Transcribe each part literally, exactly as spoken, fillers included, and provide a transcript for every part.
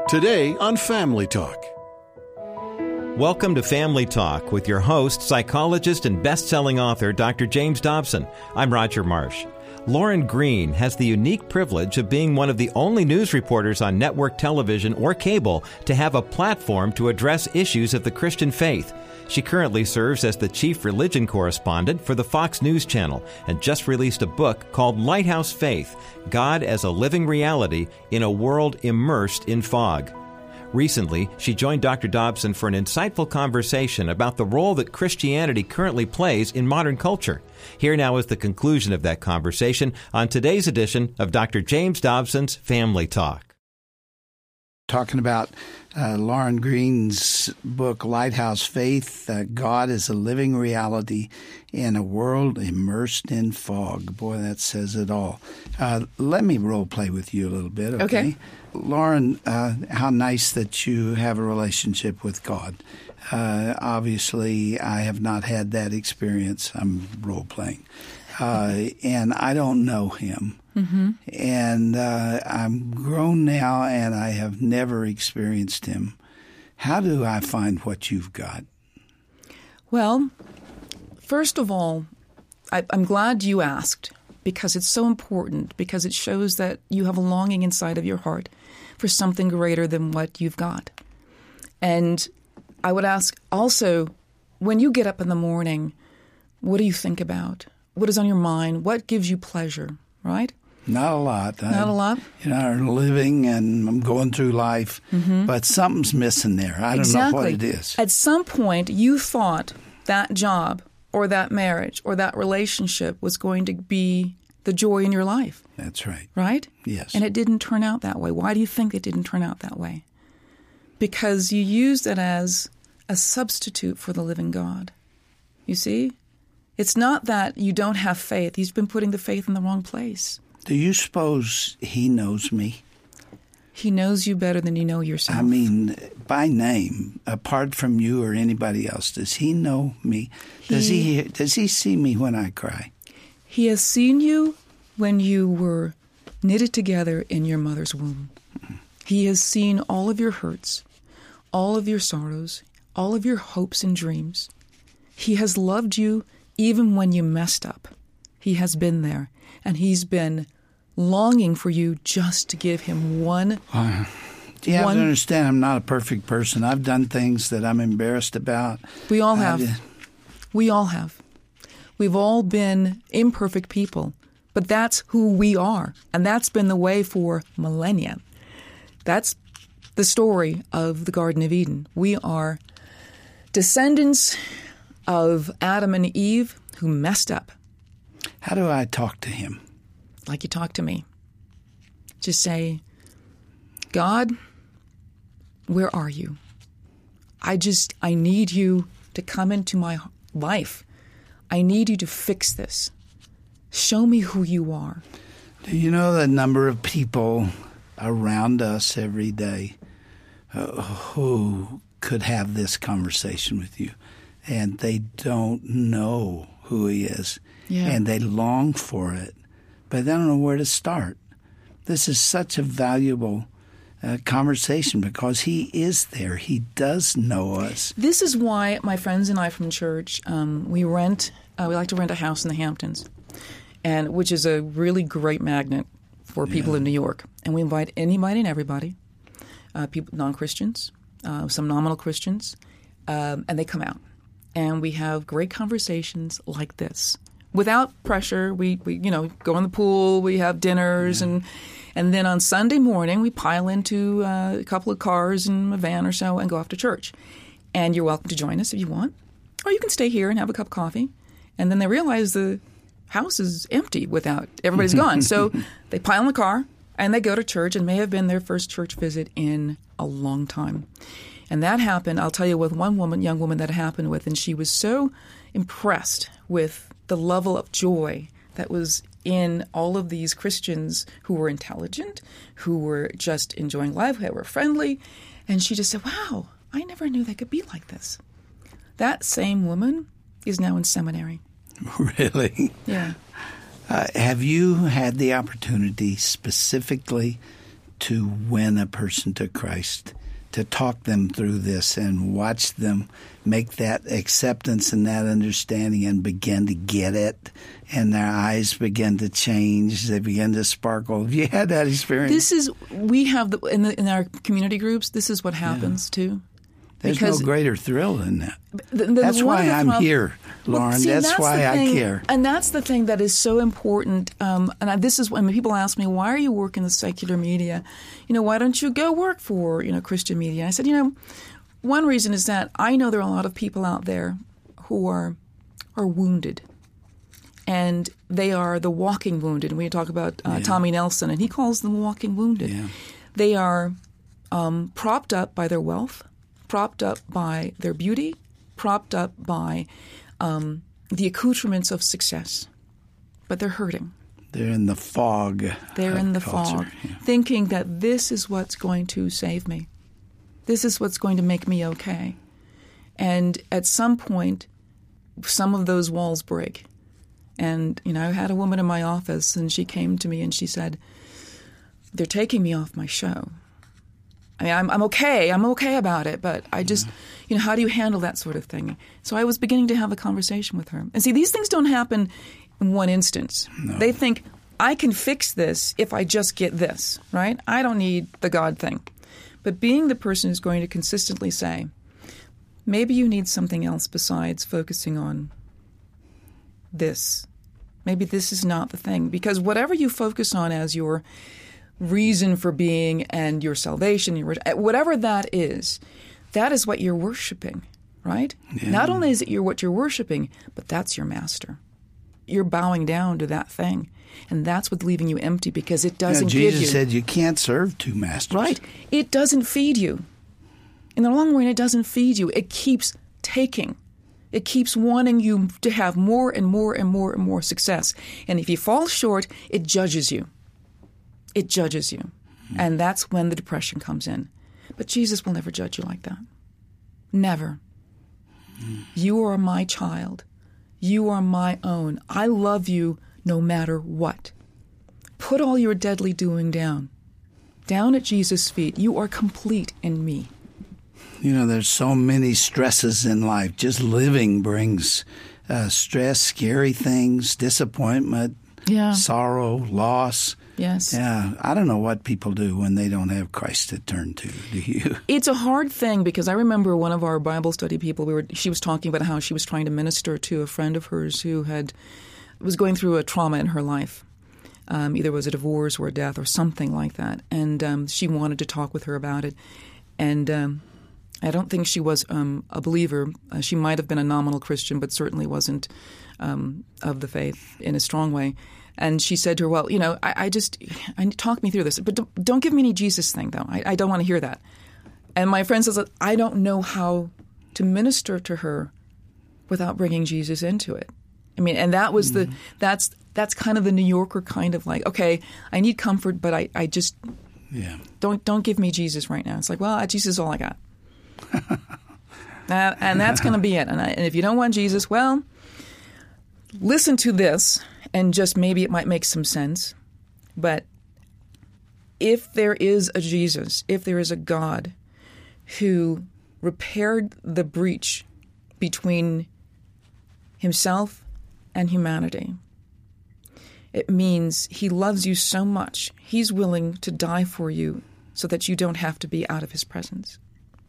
Today on Family Talk. Welcome to Family Talk with your host, psychologist and best-selling author, Doctor James Dobson. I'm Roger Marsh. Lauren Green has the unique privilege of being one of the only news reporters on network television or cable to have a platform to address issues of the Christian faith. She currently serves as the chief religion correspondent for the Fox News Channel and just released a book called Lighthouse Faith, God as a Living Reality in a World Immersed in Fog. Recently, she joined Doctor Dobson for an insightful conversation about the role that Christianity currently plays in modern culture. Here now is the conclusion of that conversation on today's edition of Doctor James Dobson's Family Talk. Talking about uh, Lauren Green's book, Lighthouse Faith, uh, God is a Living Reality in a World Immersed in Fog. Boy, that says it all. Uh, let me role play with you a little bit, okay? Okay. Lauren, uh, how nice that you have a relationship with God. Uh, obviously, I have not had that experience. I'm role playing. Uh, and I don't know him. Mm-hmm. And uh, I'm grown now, and I have never experienced him. How do I find what you've got? Well, first of all, I, I'm glad you asked, because it's so important, because it shows that you have a longing inside of your heart for something greater than what you've got. And I would ask also, when you get up in the morning, what do you think about? What is on your mind? What gives you pleasure, right? Not a lot. Not I, a lot? You know, I'm living and I'm going through life, mm-hmm. but something's missing there. I don't exactly. know what it is. At some point, you thought that job or that marriage or that relationship was going to be the joy in your life. That's right. Right? Yes. And it didn't turn out that way. Why do you think it didn't turn out that way? Because you used it as a substitute for the living God. You see? It's not that you don't have faith. You've been putting the faith in the wrong place. Do you suppose he knows me? He knows you better than you know yourself. I mean, by name, apart from you or anybody else, does he know me? Does he, he does he see me when I cry? He has seen you when you were knitted together in your mother's womb. Mm-hmm. He has seen all of your hurts, all of your sorrows, all of your hopes and dreams. He has loved you even when you messed up. He has been there, and he's been longing for you just to give him one. Uh, you have one, to understand, I'm not a perfect person. I've done things that I'm embarrassed about. We all I have. Did. We all have. We've all been imperfect people, but that's who we are, and that's been the way for millennia. That's the story of the Garden of Eden. We are descendants of Adam and Eve who messed up. How do I talk to him? Like you talk to me. Just say, God, where are you? I just, I need you to come into my life. I need you to fix this. Show me who you are. Do you know the number of people around us every day uh, who could have this conversation with you, and they don't know who he is, yeah. and they long for it, but they don't know where to start? This is such a valuable uh, conversation because he is there. He does know us. This is why my friends and I from church, um, we rent, uh, we like to rent a house in the Hamptons, and which is a really great magnet for people yeah. in New York. And we invite anybody and everybody, uh, people, non-Christians, uh, some nominal Christians, um, and they come out. And we have great conversations like this. Without pressure, we, we you know, go in the pool, we have dinners, yeah. and and then on Sunday morning, we pile into uh, a couple of cars and a van or so and go off to church. And you're welcome to join us if you want. Or you can stay here and have a cup of coffee. And then they realize the house is empty without, everybody's gone. So they pile in the car and they go to church, and may have been their first church visit in a long time. And that happened, I'll tell you, with one woman, young woman that happened with, and she was so impressed with the level of joy that was in all of these Christians who were intelligent, who were just enjoying life, who were friendly. And she just said, wow, I never knew they could be like this. That same woman is now in seminary. Really? Yeah. Uh, have you had the opportunity specifically to win a person to Christ, to talk them through this and watch them make that acceptance and that understanding and begin to get it, and their eyes begin to change. They begin to sparkle. Have you had that experience? This is, we have, the, in, the, in our community groups, this is what happens yeah. too. There's because no greater thrill than that. The, the, that's why I'm prob- here, Lauren. Well, see, that's, that's why thing, I care. And that's the thing that is so important. Um, and I, this is when people ask me, why are you working the secular media? You know, why don't you go work for, you know, Christian media? And I said, you know, one reason is that I know there are a lot of people out there who are are wounded. And they are the walking wounded. And we talk about uh, yeah. Tommy Nelson, and he calls them walking wounded. Yeah. They are um, propped up by their wealth, propped up by their beauty, propped up by um, the accoutrements of success. But they're hurting. They're in the fog. They're in the culture. fog, yeah. thinking that this is what's going to save me. This is what's going to make me okay. And at some point, some of those walls break. And, you know, I had a woman in my office, and she came to me and she said, they're taking me off my show. I mean, I'm, I'm okay. I'm okay about it, but I just, yeah. you know, how do you handle that sort of thing? So I was beginning to have a conversation with her. And see, these things don't happen in one instance. No. They think, I can fix this if I just get this, right? I don't need the God thing. But being the person who's going to consistently say, maybe you need something else besides focusing on this. Maybe this is not the thing. Because whatever you focus on as your reason for being and your salvation, your, whatever that is, that is what you're worshiping, right? Yeah. Not only is it your, what you're worshiping, but that's your master. You're bowing down to that thing. And that's what's leaving you empty because it doesn't yeah, give you. Jesus said you can't serve two masters. Right. It doesn't feed you. In the long run, it doesn't feed you. It keeps taking. It keeps wanting you to have more and more and more and more success. And if you fall short, it judges you. It judges you. Mm-hmm. And that's when the depression comes in. But Jesus will never judge you like that. Never. Mm-hmm. You are my child. You are my own. I love you no matter what. Put all your deadly doing down. Down at Jesus' feet. You are complete in me. You know, there's so many stresses in life. Just living brings uh, stress, scary things, disappointment, yeah. sorrow, loss. Yes. Yeah. I don't know what people do when they don't have Christ to turn to. Do you? It's a hard thing because I remember one of our Bible study people, we were, she was talking about how she was trying to minister to a friend of hers who had was going through a trauma in her life. Um, either it was a divorce or a death or something like that. And um, she wanted to talk with her about it. And um, I don't think she was um, a believer. Uh, she might have been a nominal Christian, but certainly wasn't um, of the faith in a strong way. And she said to her, well, you know, I, I just, I, talk me through this. But don't, don't give me any Jesus thing, though. I, I don't want to hear that. And my friend says, I don't know how to minister to her without bringing Jesus into it. I mean, and that was mm-hmm. the, that's that's kind of the New Yorker kind of like, okay, I need comfort, but I, I just, yeah. don't don't give me Jesus right now. It's like, well, Jesus is all I got. that, and that's going to be it. And, I, and if you don't want Jesus, well, listen to this, and just maybe it might make some sense. But if there is a Jesus, if there is a God who repaired the breach between himself and humanity, it means he loves you so much, he's willing to die for you so that you don't have to be out of his presence.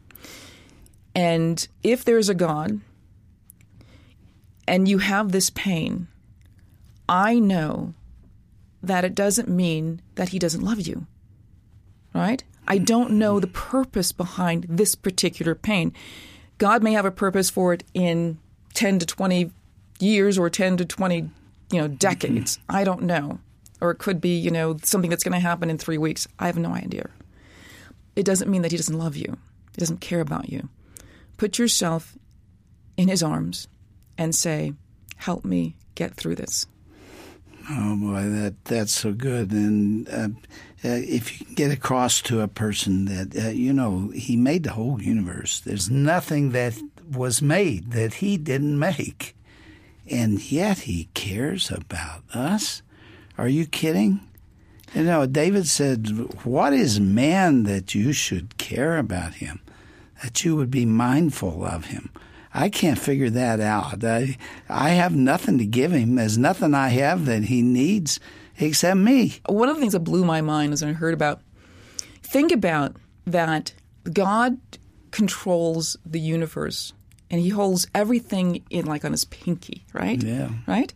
And if there's a God and you have this pain, I know that it doesn't mean that he doesn't love you, right? I don't know the purpose behind this particular pain. God may have a purpose for it in ten to twenty years or ten to twenty, you know, decades. I don't know. Or it could be, you know, something that's going to happen in three weeks. I have no idea. It doesn't mean that he doesn't love you. He doesn't care about you. Put yourself in his arms and say, help me get through this. Oh, boy, that that's so good. And uh, uh, if you can get across to a person that, uh, you know, he made the whole universe. There's nothing that was made that he didn't make. And yet he cares about us. Are you kidding? You know, David said, "What is man that you should care about him, that you would be mindful of him?" I can't figure that out. I, I have nothing to give him. There's nothing I have that he needs except me. One of the things that blew my mind is when I heard about, think about that God controls the universe and he holds everything in like on his pinky, right? Yeah. Right?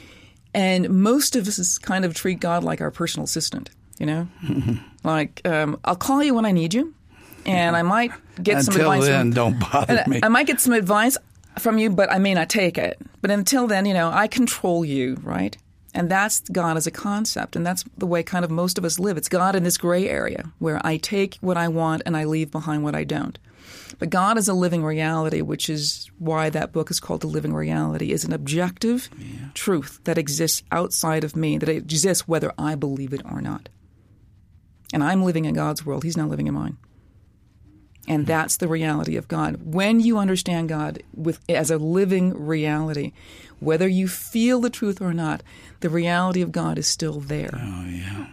And most of us kind of treat God like our personal assistant, you know? Like, um, I'll call you when I need you. And I might get until some advice. Until then, from, don't bother me. I might get some advice from you, but I may not take it. But until then, you know, I control you, right? And that's God as a concept. And that's the way kind of most of us live. It's God in this gray area where I take what I want and I leave behind what I don't. But God is a living reality, which is why that book is called The Living Reality, is an objective yeah. truth that exists outside of me, that it exists whether I believe it or not. And I'm living in God's world. He's not living in mine. And that's the reality of God. When you understand God with as a living reality, whether you feel the truth or not, the reality of God is still there. Oh, yeah.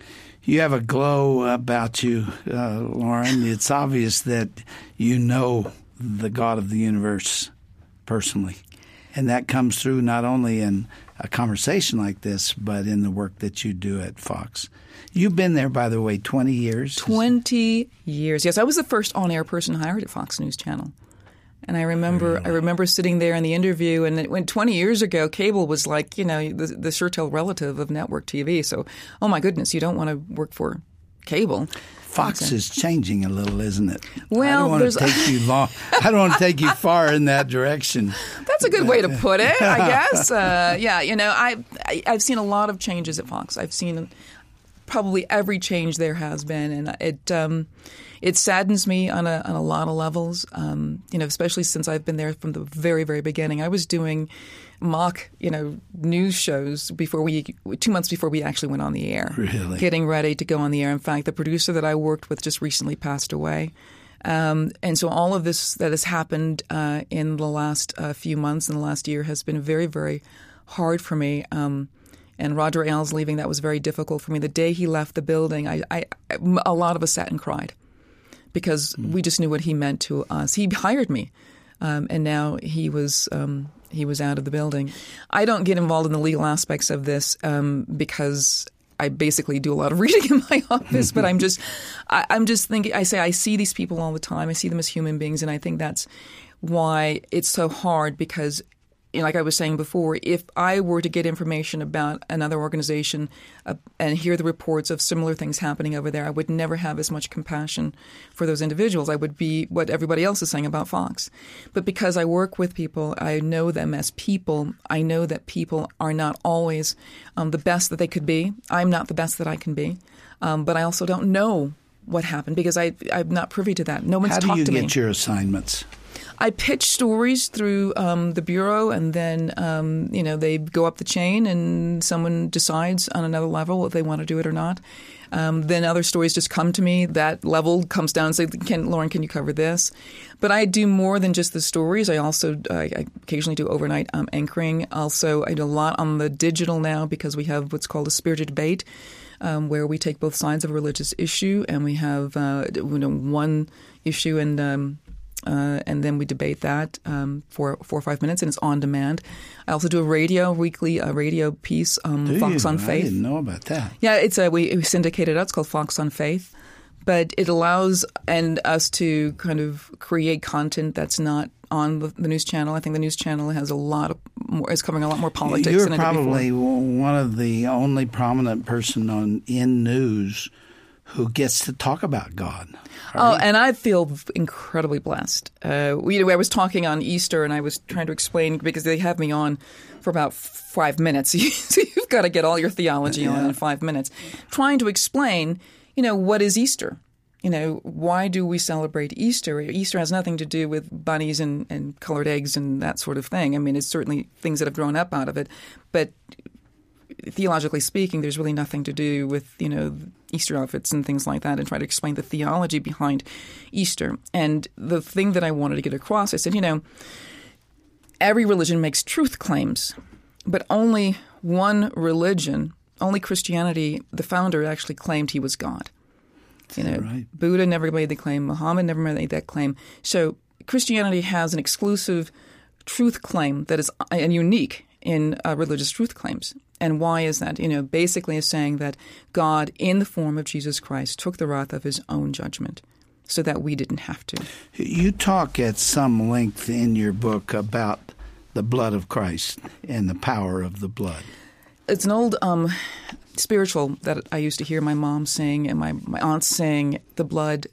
You have a glow about you, uh, Lauren. It's obvious that you know the God of the universe personally. And that comes through not only in a conversation like this, but in the work that you do at Fox. You've been there, by the way, twenty years. twenty years. Yes, I was the first on-air person hired at Fox News Channel. And I remember really? I remember sitting there in the interview, and it, when twenty years ago, cable was like, you know, the, the sure-tail relative of network T V. So, oh my goodness, you don't want to work for cable. Fox is changing a little, isn't it? Well, I don't want there's... to take you long. I don't want to take you far in that direction. That's a good way to put it, I guess. Uh, yeah, you know, I, I I've seen a lot of changes at Fox. I've seen probably every change there has been, and it um, it saddens me on a on a lot of levels. Um, you know, especially since I've been there from the very very beginning. I was doing mock, you know, news shows before we two months before we actually went on the air. Really, getting ready to go on the air. In fact, the producer that I worked with just recently passed away. Um, and so all of this that has happened uh, in the last uh, few months, in the last year, has been very, very hard for me. Um, and Roger Ailes leaving, that was very difficult for me. The day he left the building, I, I, a lot of us sat and cried because mm. we just knew what he meant to us. He hired me, um, and now he was um, he was out of the building. I don't get involved in the legal aspects of this um, because I basically do a lot of reading in my office, but I'm just, I, I'm just thinking, I say I see these people all the time. I see them as human beings, and I think that's why it's so hard because, you know, like I was saying before, if I were to get information about another organization uh, and hear the reports of similar things happening over there, I would never have as much compassion for those individuals. I would be what everybody else is saying about Fox. But because I work with people, I know them as people. I know that people are not always um, the best that they could be. I'm not the best that I can be. Um, but I also don't know what happened because I, I'm not privy to that. No one's talked to me. How do you get your assignments? I pitch stories through um, the Bureau, and then, um, you know, they go up the chain and someone decides on another level if they want to do it or not. Um, then other stories just come to me. That level comes down and say, can, Lauren, can you cover this? But I do more than just the stories. I also uh, I occasionally do overnight um, anchoring. Also, I do a lot on the digital now because we have what's called a spirited debate, um, where we take both sides of a religious issue, and we have uh, you know, one issue and um, Uh, and then we debate that um, for four or five minutes, and it's on demand. I also do a radio, weekly uh, radio piece, um, do Fox you? on Faith. I didn't know about that. Yeah, it's a, we, we syndicate it out. It's called Fox on Faith. But it allows and us to kind of create content that's not on the, the news channel. I think the news channel has a lot of more, is covering a lot more politics You're than it did probably before. one of the only prominent person on in news who gets to talk about God. Oh, you? And I feel incredibly blessed. Uh, we, I was talking on Easter, and I was trying to explain, because they have me on for about five minutes. So you've got to get all your theology yeah. on in five minutes. Trying to explain, you know, what is Easter? You know, why do we celebrate Easter? Easter has nothing to do with bunnies and, and colored eggs and that sort of thing. I mean, it's certainly things that have grown up out of it. But theologically speaking, there's really nothing to do with, you know, Easter outfits and things like that, and try to explain the theology behind Easter. And the thing that I wanted to get across, I said, you know, every religion makes truth claims, but only one religion only Christianity, the founder actually claimed he was God. You know, right. Buddha never made the claim. Muhammad never made that claim. So Christianity has an exclusive truth claim that is and unique in uh, religious truth claims. And why is that? You know, basically is saying that God, in the form of Jesus Christ, took the wrath of his own judgment so that we didn't have to. You talk at some length in your book about the blood of Christ and the power of the blood. It's an old um, spiritual that I used to hear my mom sing and my, my aunt saying, the blood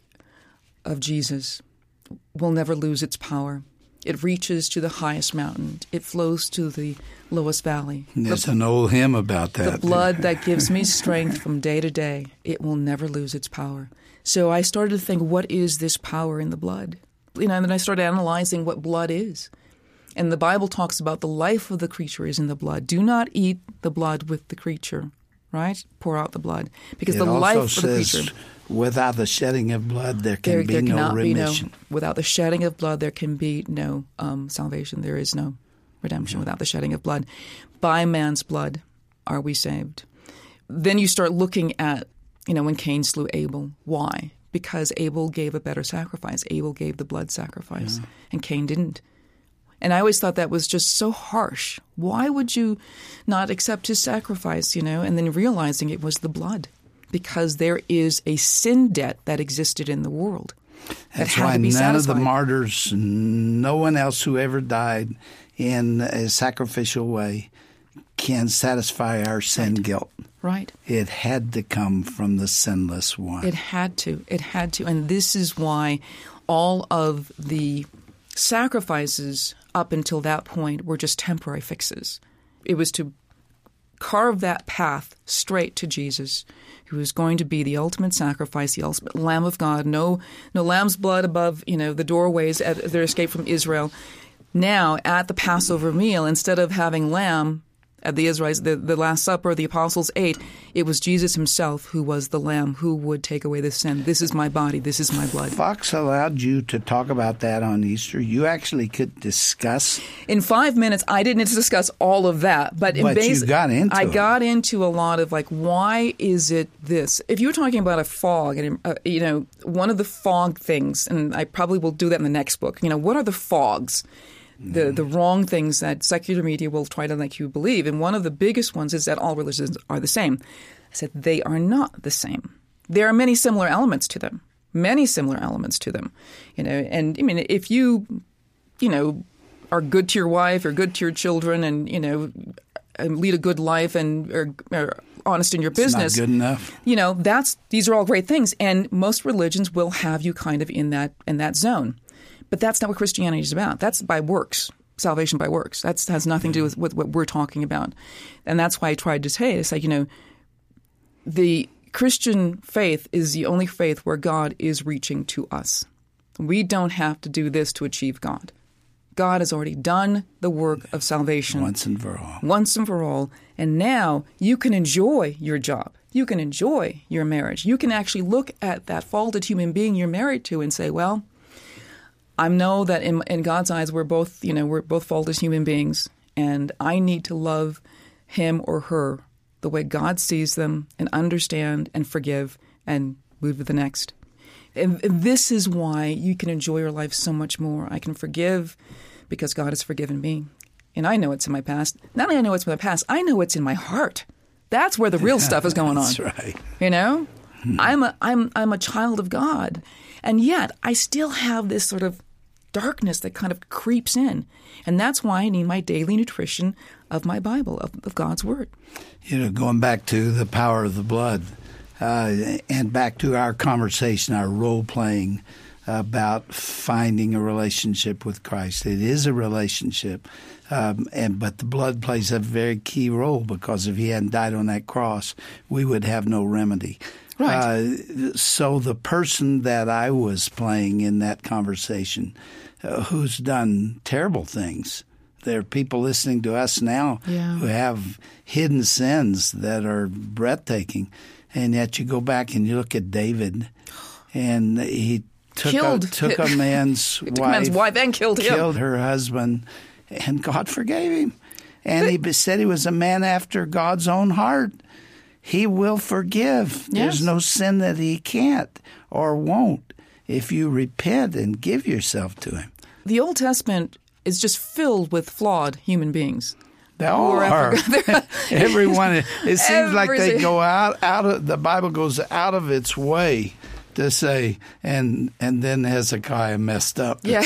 of Jesus will never lose its power. It reaches to the highest mountain. It flows to the lowest valley. There's the, an old hymn about that. The blood that gives me strength from day to day, it will never lose its power. So I started to think, what is this power in the blood? You know, and then I started analyzing what blood is. And the Bible talks about the life of the creature is in the blood. Do not eat the blood with the creature, right? Pour out the blood. Because it the also life of says, the creature... without the shedding of blood, there can there, be there no cannot remission. Be no, without the shedding of blood, there can be no um, salvation. There is no redemption without the shedding of blood. By man's blood are we saved. Then you start looking at, you know, when Cain slew Abel. Why? Because Abel gave a better sacrifice. Abel gave the blood sacrifice, yeah. and Cain didn't. And I always thought that was just so harsh. Why would you not accept his sacrifice, you know? And then realizing it was the blood. Because there is a sin debt that existed in the world that That's had why to be none satisfied. of the martyrs, no one else who ever died in a sacrificial way can satisfy our sin right. guilt. Right. It had to come from the sinless one. It had to. It had to. And this is why all of the sacrifices up until that point were just temporary fixes. It was to carve that path straight to Jesus, who is going to be the ultimate sacrifice, the ultimate Lamb of God. No, no lamb's blood above, you know, the doorways at their escape from Israel. Now, at the Passover meal, instead of having lamb at the Israelites, the, the Last Supper, the apostles ate, it was Jesus himself who was the lamb who would take away the sin. This is my body. This is my blood. Fox allowed you to talk about that on Easter. You actually could discuss. In five minutes, I didn't discuss all of that, but, in but basic, you got into I it. got into a lot of like, why is it this? If you were talking about a fog, and uh, you know, one of the fog things, and I probably will do that in the next book. You know, what are the fogs? The the wrong things that secular media will try to make you believe. And one of the biggest ones is that all religions are the same. I said they are not the same. There are many similar elements to them, many similar elements to them. You know, and I mean, if you, you know, are good to your wife or good to your children and, you know, and lead a good life and are, are honest in your business. It's not good enough. You know, that's these are all great things. And most religions will have you kind of in that in that zone. But that's not what Christianity is about. That's by works, salvation by works. That has nothing to do with, with what we're talking about. And that's why I tried to say, it's like, you know, the Christian faith is the only faith where God is reaching to us. We don't have to do this to achieve God. God has already done the work of salvation. Once and for all. Once and for all. And now you can enjoy your job. You can enjoy your marriage. You can actually look at that faulted human being you're married to and say, well, I know that in, in God's eyes, we're both, you know, we're both faultless human beings, and I need to love him or her the way God sees them and understand and forgive and move to the next. And, and this is why you can enjoy your life so much more. I can forgive because God has forgiven me, and I know it's in my past. Not only I know it's in my past, I know it's in my heart. That's where the real stuff is going on. That's right. You know, hmm. I'm a I'm I'm a child of God. And yet, I still have this sort of darkness that kind of creeps in. And that's why I need my daily nutrition of my Bible, of, of God's Word. You know, going back to the power of the blood, uh, and back to our conversation, our role-playing about finding a relationship with Christ. It is a relationship, um, and but the blood plays a very key role, because if he hadn't died on that cross, we would have no remedy. Right. Uh, so the person that I was playing in that conversation, uh, who's done terrible things, there are people listening to us now yeah. who have hidden sins that are breathtaking, and yet you go back and you look at David, and he took killed. a, took a man's took wife, a man's wife and killed him, killed her husband, and God forgave him, and he said he was a man after God's own heart. He will forgive. Yes. There's no sin that he can't or won't if you repent and give yourself to him. The Old Testament is just filled with flawed human beings. They all Or are. Everyone. It seems like they Everything. go out, out of, the Bible goes out of its way to say, and and then Hezekiah messed up. Yeah.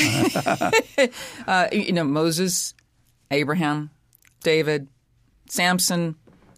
uh, you know, Moses, Abraham, David, Samson,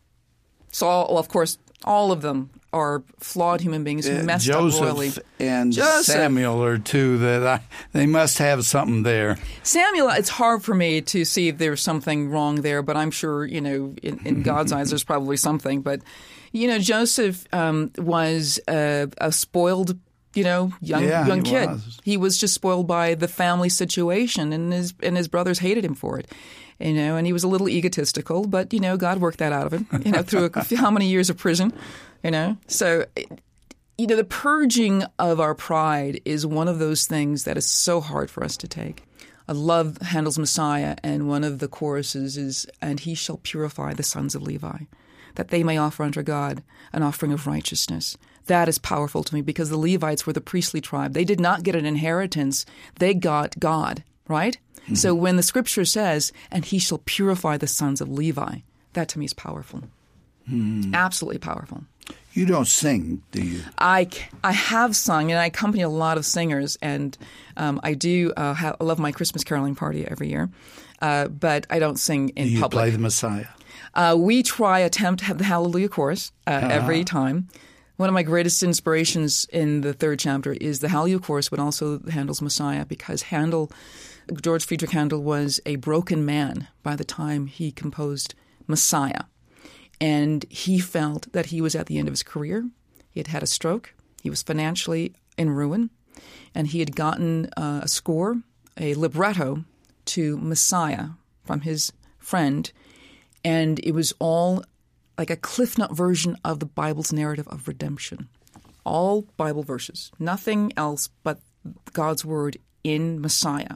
Saul, well, of course, all of them are flawed human beings who Uh, messed Joseph up royally. and Joseph. Samuel are two that I, they must have something there. Samuel, it's hard for me to see if there's something wrong there, but I'm sure, you know, in, in God's eyes, there's probably something. But, you know, Joseph um, was a, a spoiled, you know, young Yeah, young he kid. was. He was just spoiled by the family situation, and his and his brothers hated him for it. You know, and he was a little egotistical, but, you know, God worked that out of him, you know, through a, how many years of prison, you know. So, you know, the purging of our pride is one of those things that is so hard for us to take. I love Handel's Messiah, and one of the choruses is, "And he shall purify the sons of Levi, that they may offer unto God an offering of righteousness." That is powerful to me because the Levites were the priestly tribe. They did not get an inheritance. They got God, right? Mm-hmm. So when the scripture says, "And he shall purify the sons of Levi," that to me is powerful. Mm. Absolutely powerful. You don't sing, do you? I, I have sung, and I accompany a lot of singers, and um, I do uh, have, I love my Christmas caroling party every year, uh, but I don't sing in do you public. play the Messiah? Uh, we try, attempt to have the Hallelujah chorus uh, uh-huh. every time. One of my greatest inspirations in the third chapter is the Hallelujah chorus, but also Handel's Messiah, because Handel, George Friedrich Handel, was a broken man by the time he composed Messiah. And he felt that he was at the end of his career. He had had a stroke. He was financially in ruin. And he had gotten uh, a score, a libretto to Messiah from his friend. And it was all like a Cliff Note version of the Bible's narrative of redemption. All Bible verses, nothing else but God's word in Messiah.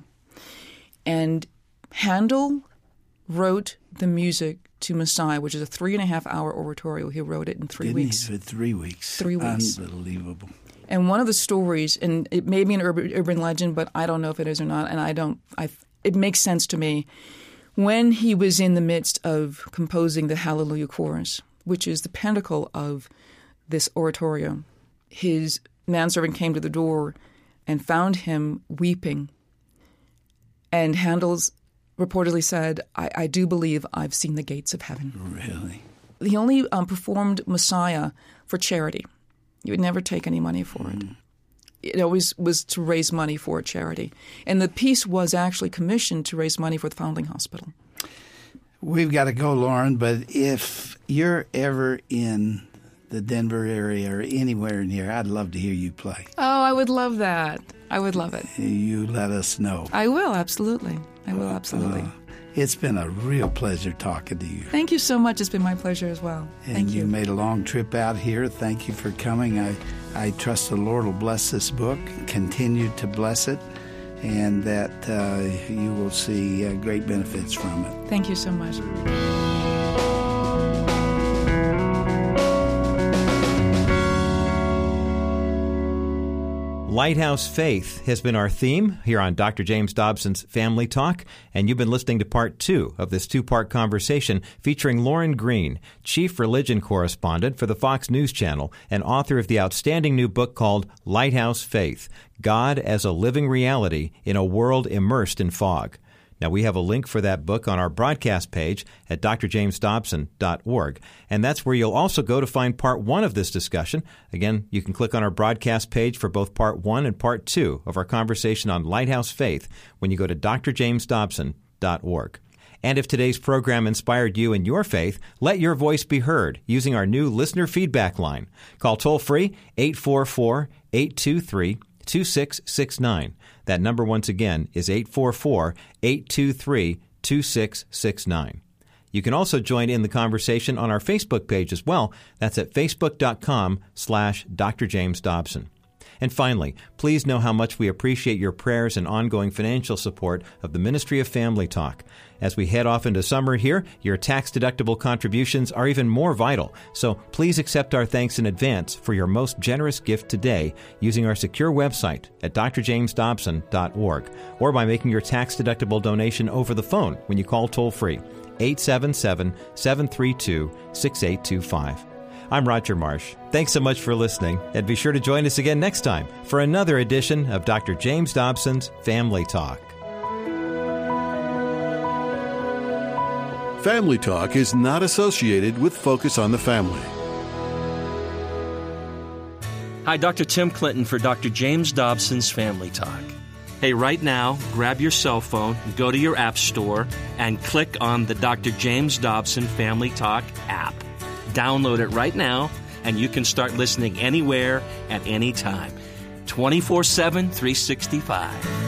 And Handel wrote the music to Messiah, which is a three and a half hour oratorio. He wrote it in three Didn't weeks. He? For three weeks. Three weeks. Unbelievable. And one of the stories, and it may be an urban, urban legend, but I don't know if it is or not, and I don't. I it makes sense to me. When he was in the midst of composing the Hallelujah chorus, which is the pinnacle of this oratorio, his manservant came to the door and found him weeping. And Handel's reportedly said, I, I do believe I've seen the gates of heaven. Really? He only um, performed Messiah for charity. He would never take any money for it. Mm. It always was to raise money for a charity. And the piece was actually commissioned to raise money for the Foundling Hospital. We've got to go, Lauren, but if you're ever in the Denver area or anywhere near, I'd love to hear you play. Oh, I would love that. I would love it. You let us know. I will, absolutely. I will, absolutely. Uh, it's been a real pleasure talking to you. Thank you so much. It's been my pleasure as well. And Thank you. you made a long trip out here. Thank you for coming. I, I trust the Lord will bless this book, continue to bless it, and that uh, you will see uh, great benefits from it. Thank you so much. Lighthouse Faith has been our theme here on Doctor James Dobson's Family Talk, and you've been listening to part two of this two-part conversation featuring Lauren Green, Chief Religion Correspondent for the Fox News Channel and author of the outstanding new book called Lighthouse Faith, God as a Living Reality in a World Immersed in Fog. Now, we have a link for that book on our broadcast page at d r james dobson dot org, and that's where you'll also go to find part one of this discussion. Again, you can click on our broadcast page for both part one and part two of our conversation on Lighthouse Faith when you go to d r james dobson dot org. And if today's program inspired you in your faith, let your voice be heard using our new listener feedback line. Call toll-free eight four four, eight two three, two six six nine. That number, once again, is eight four four, eight two three, two six six nine. You can also join in the conversation on our Facebook page as well. That's at facebook dot com slash Doctor James Dobson. And finally, please know how much we appreciate your prayers and ongoing financial support of the Ministry of Family Talk. As we head off into summer here, your tax-deductible contributions are even more vital. So please accept our thanks in advance for your most generous gift today using our secure website at d r james dobson dot org or by making your tax-deductible donation over the phone when you call toll-free eight seven seven, seven three two, six eight two five. I'm Roger Marsh. Thanks so much for listening, and be sure to join us again next time for another edition of Doctor James Dobson's Family Talk. Family Talk is not associated with Focus on the Family. Hi, Doctor Tim Clinton for Doctor James Dobson's Family Talk. Hey, right now, grab your cell phone, go to your app store, and click on the Doctor James Dobson Family Talk app. Download it right now, and you can start listening anywhere at any time. twenty-four seven, three sixty-five.